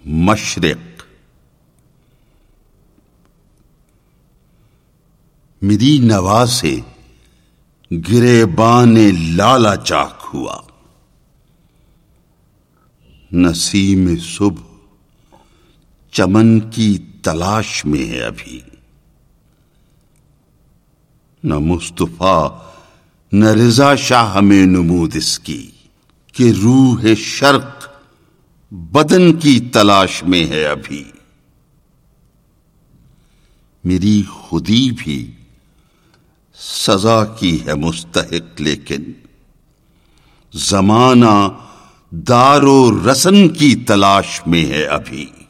मशरिक। मेरी नवा से गिरेबाने लाला चाक हुआ। नसीम सुबह चमन की तलाश में है अभी। न मुस्तफा न रिजा शाह में नुमूद इसकी कि रूह शर्क बदन की तलाश में है अभी। मेरी खुदी भी सजा की है मुस्तहिक, लेकिन जमाना दारो रसन की तलाश में है अभी।